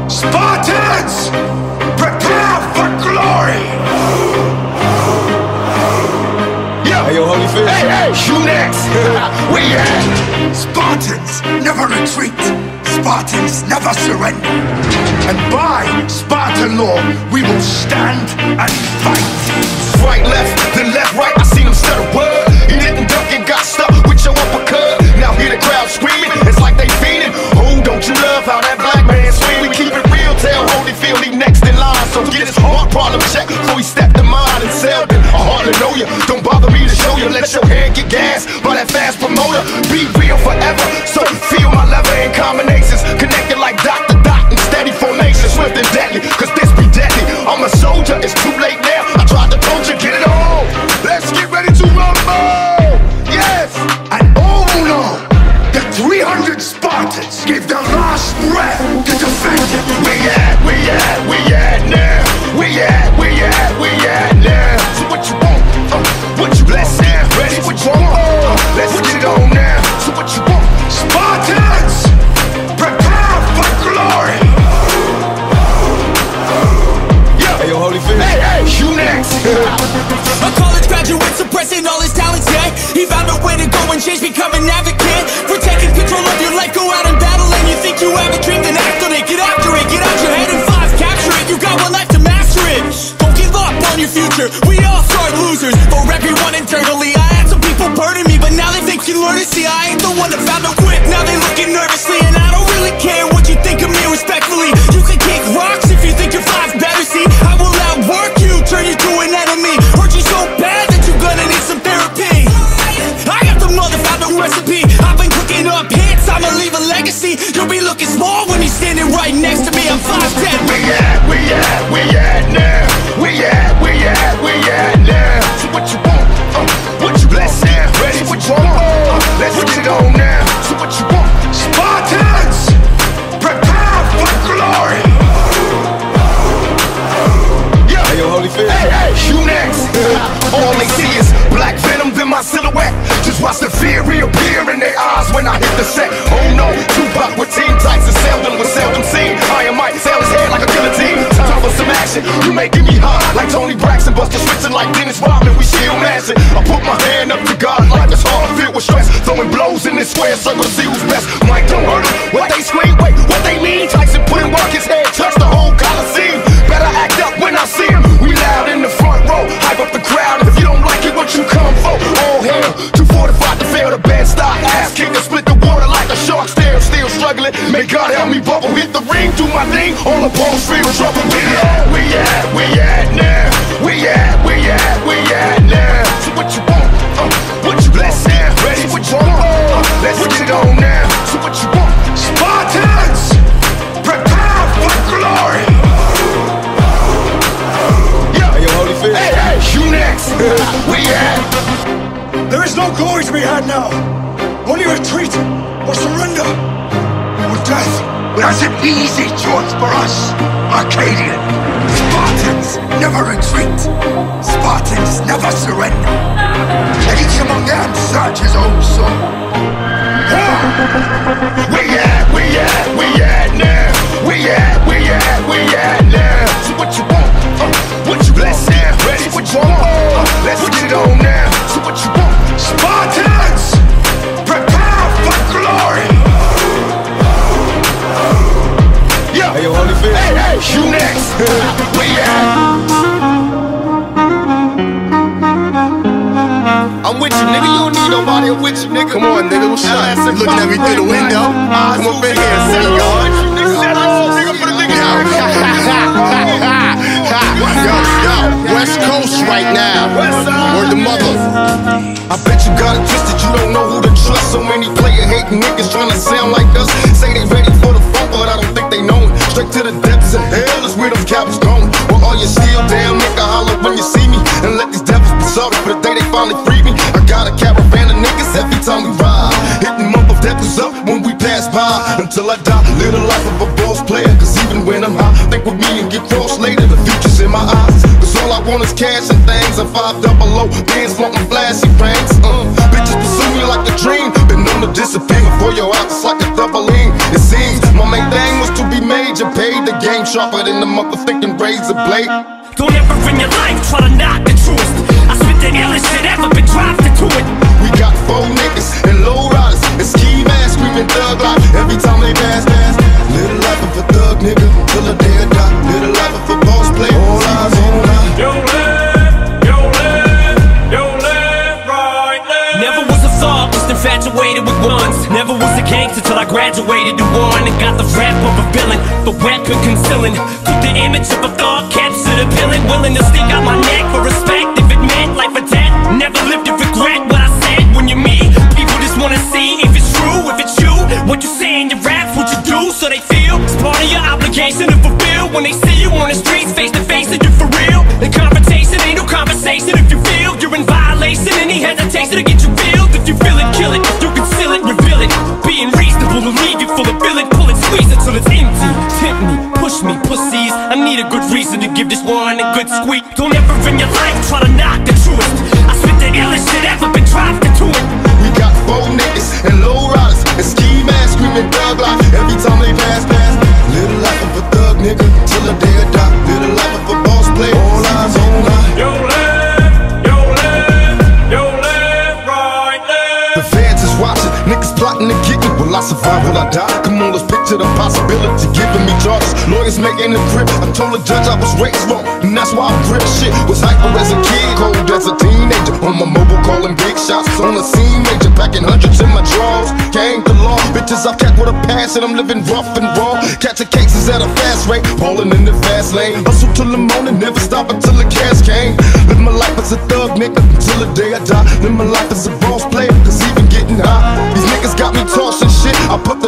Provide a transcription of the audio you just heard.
Spartans, prepare for glory! Hey, yo, Holyfield. Hey, you next! We at Spartans never retreat. Spartans never surrender. And by Spartan law, we will stand and fight. Right, left, then left, right. I seen him stutter word. He didn't duck and got stuck with your uppercut. Now hear the crowd screaming. It's like they fiending. Oh, don't you love how that black man swing? We keep it real. Tell Holyfield he next in line. So get his heart problem checked before he stepped in mine and Selden. I hardly know you. Don't bother me to show you. Let your head get gas by that fast promoter. Be real forever. So feel my lever in combinations. Connected like Dr. Dot in steady formation. Swift and deadly, cause this be deadly. I'm a soldier, it's too late now. I tried to told you, get it on. Let's get ready to rumble. Yes. And oh no, the 300 Spartans gave their last breath to defend it. We at now. We at now. So what you want? What you let's have ready? What you want? Let's get it on now. So what you want? Spartans, prepare for glory. Hey, yo, Holyfield. Hey, you next. A college graduate suppressing all his talents, yeah. He found a way to go and change, become an advocate for taking control of your life. Go out and battle, and you think you have a dream, then act on it. Get after it, get out your head and five, capture it. You got one life to master it. Don't give up on your future. We all start losers. For everyone internally, I had some people burning me, but now they think you learn to see I ain't the one that found no quit. Now they looking nervously, and I don't really care what you think of me respectfully. You can kick rocks if you think your five's better. See, I will outwork you, turn you to an enemy. Hurt you so bad that you're gonna need some therapy. I got the motherfucking recipe. I've been cooking up hits, I'ma leave a legacy. You'll be looking small when you're standing right next to me. I'm 5'10". We at now. We at now. So what you want? What you let's have ready? What you want? Let's get it on now. So what you want? Spartans, prepare for glory. Hey, yo, Holyfield. Hey, you next. All they see is black venom in my silhouette. Just watch the fear reappear in their eyes when I hit the set. Oh no, Tupac with team tights and Selden was seldom seen. I am Mike, sail his head like a guillotine. Time for some action. You making me hot like Tony Braxton, Buster Switching like Dennis Rodman. We still mashing. I put my hand up to God like it's hard filled with stress. Throwing blows in this square circle to see who's best. Mike don't hurt him. What they scream? Wait, what they mean? Tyson put in work, his head touched the whole Coliseum. Better act up when I see him. We loud in the front row, hype up the crowd. If you don't like it, what you come for? All hail, 245 to fail the bad stop. Ass kicker, split the water like a shark stare. Still struggling, may God help me bubble. Hit the ring, do my thing, all the balls feel trouble. We at now. We at now. So what you want? What you let's have ready? What you want? Let's get it on now. So what you want? Spartans, prepare for glory. Hey, yo, Holyfield. Hey, you next. We at. There is no glory to be had now. Only retreat or surrender or death. But that's an easy choice for us, Arcadian. Spartans never retreat. Spartans never surrender. And each among them search his own soul. We at now. We at now. So what you want? What you let's have ready? What you want? Let's get it on now. So what you want? Spartans, prepare for glory. Hey, yo, Holyfield. Hey, you next. We at. I'm with you, nigga. You don't need nobody. I'm with you, nigga. Come on, nigga. What's up? You looking at me through the window? Come up in here and sit on. Yo, West Coast right now. Word the mother. I bet you got it twisted. You don't know who to trust. So many player-hating niggas trying to sound like us. Say they ready for the funk, but I don't think they know it. Straight to the depths of hell is where them cowards going. Well, all you still down, nigga, holler when you see me. And let these devils be sorry for the day they finally free me. I got a caravan of niggas every time we ride. Hitting mother devils up when we pass by. Until I die, live the life of a boss player. Cause even when I'm high, think with me and get crossed later. The future's in my eyes. Cause all I want is cash and things. I'm 500, bands wanting flashy pranks. Bitches pursue me like a dream. Been known to disappear before your eyes, it's like a double lean. It seems my main thing was to be major. paid. The game sharper than the motherfucking razor blade. Don't ever in your life try to knock the truest. I spit the illest shit ever been dropped into it. We got 4 niggas and low riders and ski masks screaming thug life every time they pass. Little life of a thug nigga till the day I die. Little life of a boss player. All eyes on life. Yo live, right now. Never was a thug, just infatuated with ones. Never was a gangster till I graduated to one. And got the rap of a villain, the weapon concealing. Took the image of a thug, captured a villain. Willing to stick out my neck for respect if it meant life or death. Never lived to regret what I said when you meet. People just wanna see if it's true, if it's you. What you say in your raps, what you do, so they feel it's part of your obligation to fulfill. When they see you on the streets, face to face, and you for real. The confrontation ain't no conversation. If you feel you're in violation, any hesitation to get you killed. If you feel it, kill it. If you conceal it, reveal it. Being reasonable will leave you full of feeling. Pull it, squeeze it till it's empty. Tempt me, push me, pussies. I need a good reason to give this one a good squeak. Don't ever in your life try to knock the truest. I spit the illest shit ever been dropped into it. We got 4 niggas and low riders and ski masks screaming thug life every time they pass. Little life of a thug nigga till the day I die. Little life of a boss player. All eyes on life. Yo live, right now. The feds is watching, niggas plotting to get me. Will I survive? Will I die? Come on, let's picture the possibility giving me charges. Lawyers making a grip. I told the judge I was raised wrong, and that's why I grip shit. Was hyper as a kid, cold as a teenager. On my mobile calling big shots. On the scene major, packing hundreds in my drawers. Gang the law, bitches I've kept with a pass, and I'm living rough and raw. Catching cases at a fast rate, falling in the fast lane. Hustle till the morning, never stop until the cash came. Live my life as a thug nigga until the day I die. Live my life as a boss player, cause even getting high, these niggas got me tossing shit. I put the